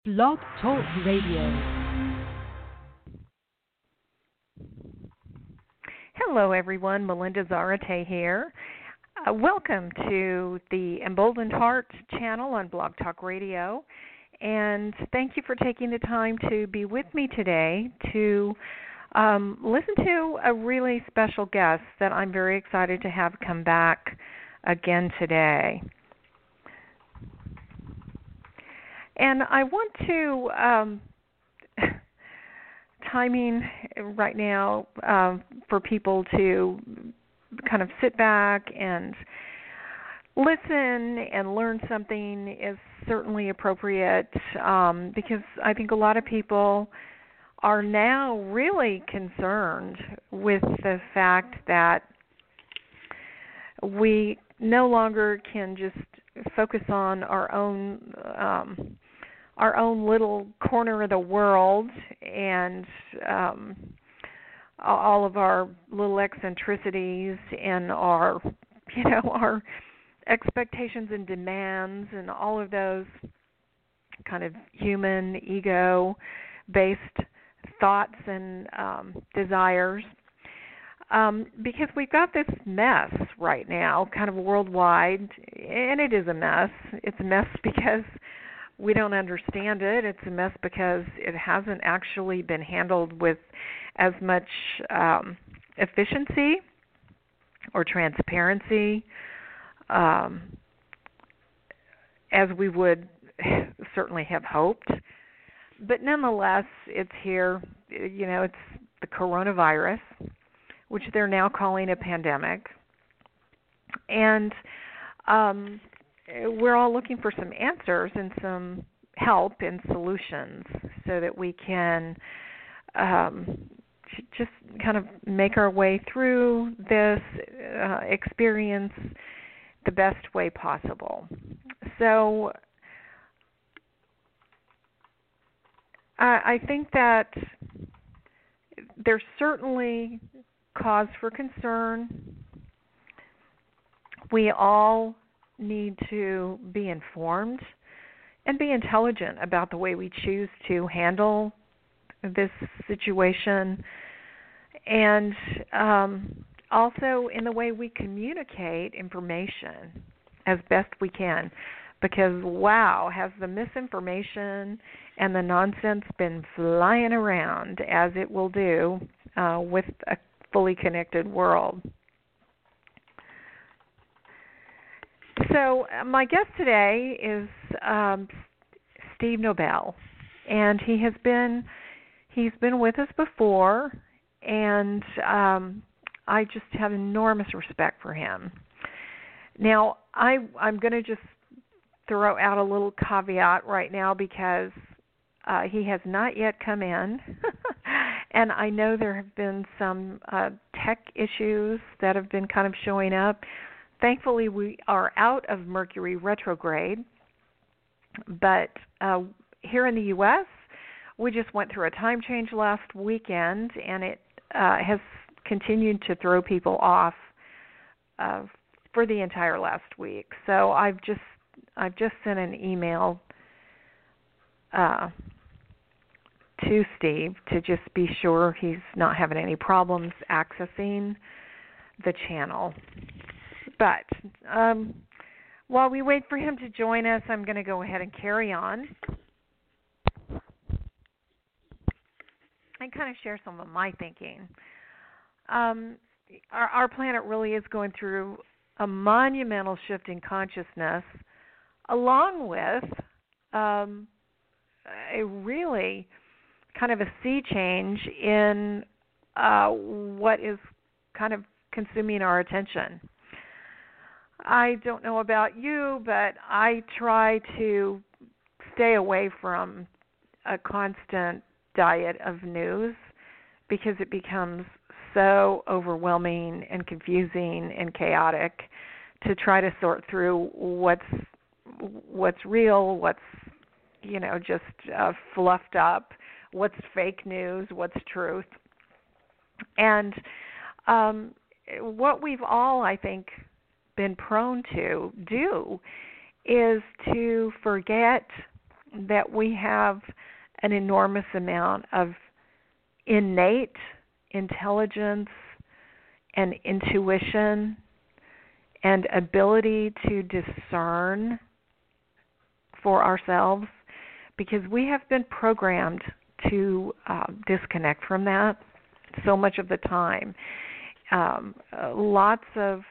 Blog Talk Radio. Hello, everyone. Melinda Zarate here. Welcome to the Emboldened Heart channel on Blog Talk Radio. And thank you for taking the time to be with me today to listen to a really special guest that I'm very excited to have come back again today. And I want to timing right now for people to kind of sit back and listen and learn something is certainly appropriate because I think a lot of people are now really concerned with the fact that we no longer can just focus on our own little corner of the world and all of our little eccentricities and our expectations and demands and all of those kind of human ego-based thoughts and desires. Because we've got this mess right now, kind of worldwide, and it is a mess. It's a mess because we don't understand it. It's a mess because it hasn't actually been handled with as much efficiency or transparency as we would certainly have hoped. But nonetheless, it's here. It's the coronavirus, which they're now calling a pandemic. And we're all looking for some answers and some help and solutions so that we can just kind of make our way through this experience the best way possible. So I think that there's certainly cause for concern. We all need to be informed and be intelligent about the way we choose to handle this situation, and also in the way we communicate information as best we can, because wow, has the misinformation and the nonsense been flying around, as it will do with a fully connected world. So my guest today is Steve Nobel, and he's been with us before, and I just have enormous respect for him. Now I'm going to just throw out a little caveat right now because he has not yet come in, and I know there have been some tech issues that have been kind of showing up. Thankfully, we are out of Mercury retrograde, but here in the U.S., we just went through a time change last weekend, and it has continued to throw people off for the entire last week. So I've just sent an email to Steve to just be sure he's not having any problems accessing the channel. But while we wait for him to join us, I'm going to go ahead and carry on and kind of share some of my thinking. Our planet really is going through a monumental shift in consciousness, along with a really kind of a sea change in what is kind of consuming our attention. I don't know about you, but I try to stay away from a constant diet of news because it becomes so overwhelming and confusing and chaotic to try to sort through what's real, what's just fluffed up, what's fake news, what's truth. And what we've all, I think, been prone to do is to forget that we have an enormous amount of innate intelligence and intuition and ability to discern for ourselves, because we have been programmed to disconnect from that so much of the time. Lots of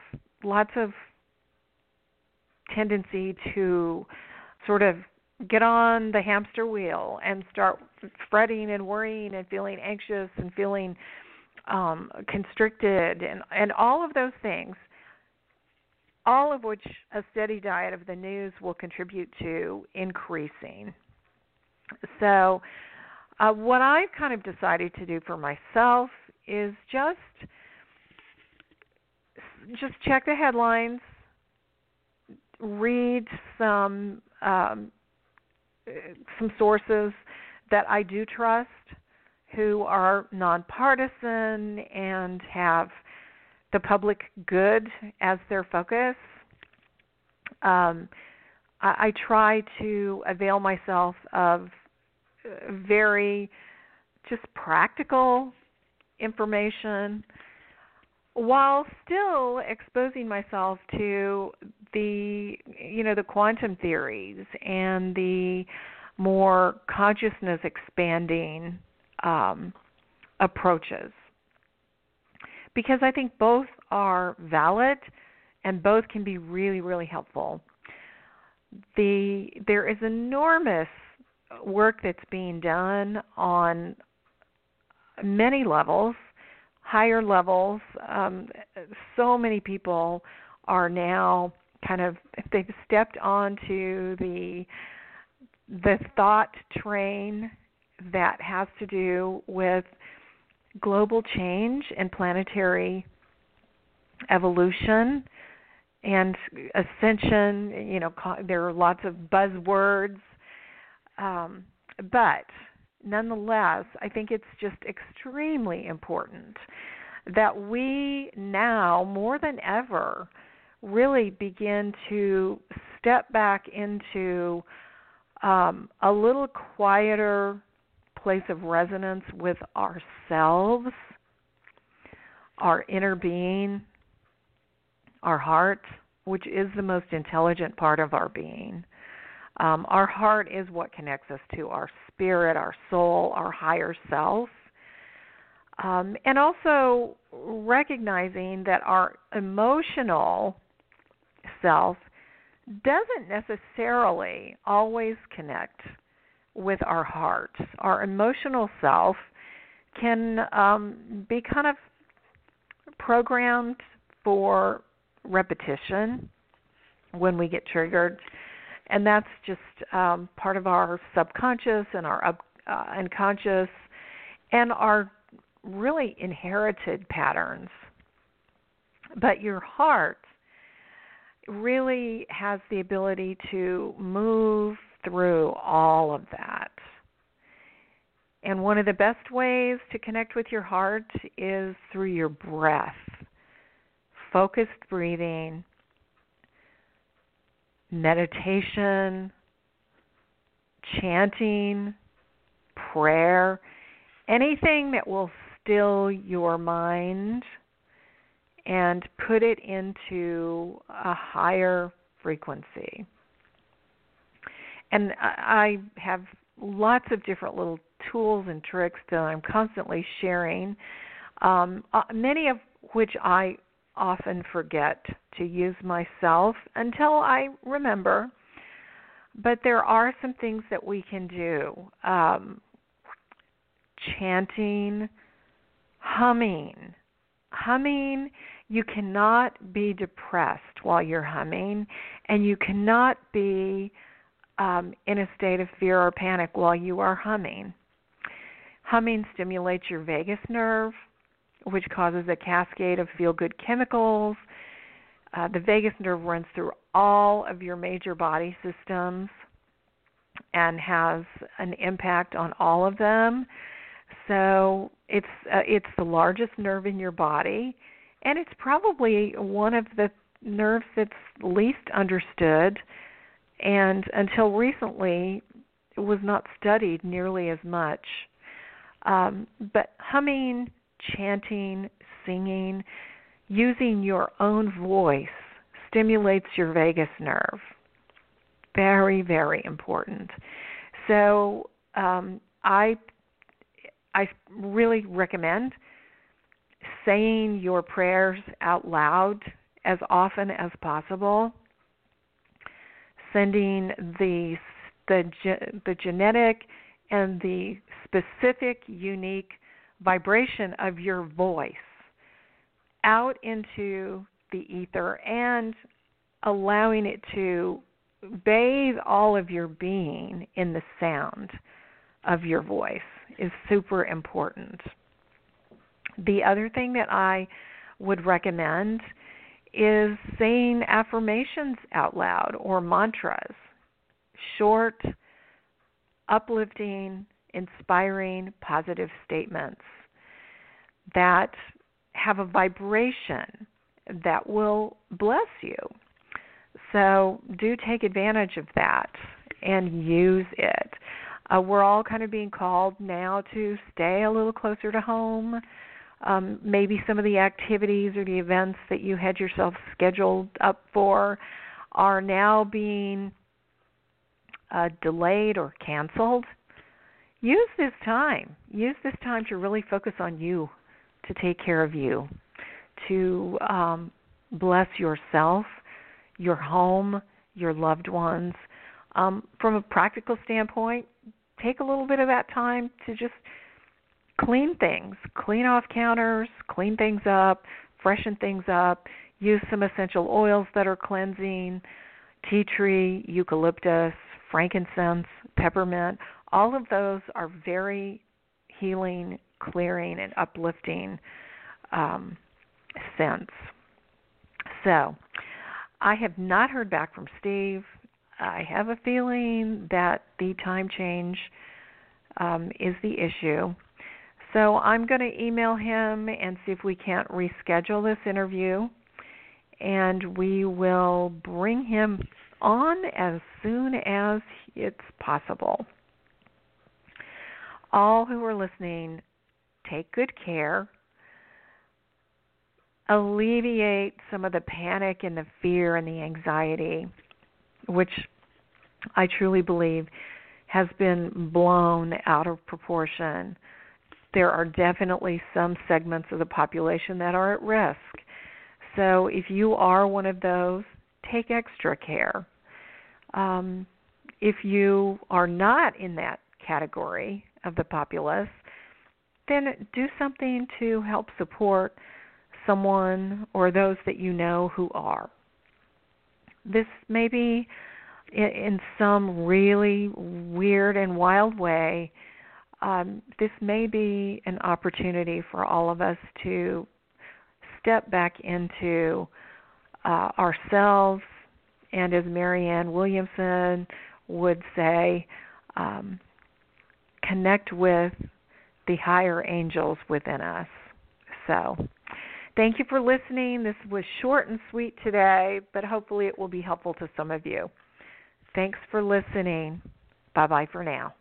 tendency to sort of get on the hamster wheel and start fretting and worrying and feeling anxious and feeling constricted and all of those things, all of which a steady diet of the news will contribute to increasing. So what I've kind of decided to do for myself is just check the headlines, read some sources that I do trust, who are nonpartisan and have the public good as their focus. I try to avail myself of very just practical information while still exposing myself to the quantum theories and the more consciousness expanding approaches, because I think both are valid and both can be really, really helpful. There is enormous work that's being done on many levels, higher levels. So many people are now they've stepped onto the thought train that has to do with global change and planetary evolution and ascension. There are lots of buzzwords, but nonetheless, I think it's just extremely important that we now, more than ever, really begin to step back into a little quieter place of resonance with ourselves, our inner being, our heart, which is the most intelligent part of our being. Our heart is what connects us to our spirit, our soul, our higher self. And also recognizing that our emotional self doesn't necessarily always connect with our heart. Our emotional self can be kind of programmed for repetition when we get triggered, and that's just part of our subconscious and our unconscious and our really inherited patterns. But your heart really has the ability to move through all of that. And one of the best ways to connect with your heart is through your breath. Focused breathing, meditation, chanting, prayer, anything that will still your mind and put it into a higher frequency. And I have lots of different little tools and tricks that I'm constantly sharing, many of which I often forget to use myself until I remember. But there are some things that we can do. Chanting, humming. Humming, you cannot be depressed while you're humming, and you cannot be in a state of fear or panic while you are humming. Humming stimulates your vagus nerve, which causes a cascade of feel-good chemicals. The vagus nerve runs through all of your major body systems and has an impact on all of them. So it's the largest nerve in your body, and it's probably one of the nerves that's least understood. And until recently, was not studied nearly as much. But humming, chanting, singing, using your own voice stimulates your vagus nerve. Very, very important. So I really recommend saying your prayers out loud as often as possible, sending the genetic and the specific, unique vibration of your voice out into the ether and allowing it to bathe all of your being in the sound of your voice is super important. The other thing that I would recommend is saying affirmations out loud or mantras, short, uplifting, inspiring, positive statements that have a vibration that will bless you. So do take advantage of that and use it. We're all kind of being called now to stay a little closer to home. Maybe some of the activities or the events that you had yourself scheduled up for are now being delayed or canceled. Use this time. Use this time to really focus on you, to take care of you, to bless yourself, your home, your loved ones. From a practical standpoint, take a little bit of that time to just clean things, clean off counters, clean things up, freshen things up, use some essential oils that are cleansing, tea tree, eucalyptus, frankincense, peppermint. All of those are very healing, clearing, and uplifting scents. So I have not heard back from Steve. I have a feeling that the time change is the issue. So I'm going to email him and see if we can't reschedule this interview, and we will bring him on as soon as it's possible. All who are listening, take good care. Alleviate some of the panic and the fear and the anxiety, which I truly believe has been blown out of proportion. There are definitely some segments of the population that are at risk. So if you are one of those, take extra care. If you are not in that category of the populace, then do something to help support someone or those that you know who are. This may be, in some really weird and wild way, this may be an opportunity for all of us to step back into ourselves, and as Marianne Williamson would say, connect with the higher angels within us. So, thank you for listening. This was short and sweet today, but hopefully it will be helpful to some of you. Thanks for listening. Bye-bye for now.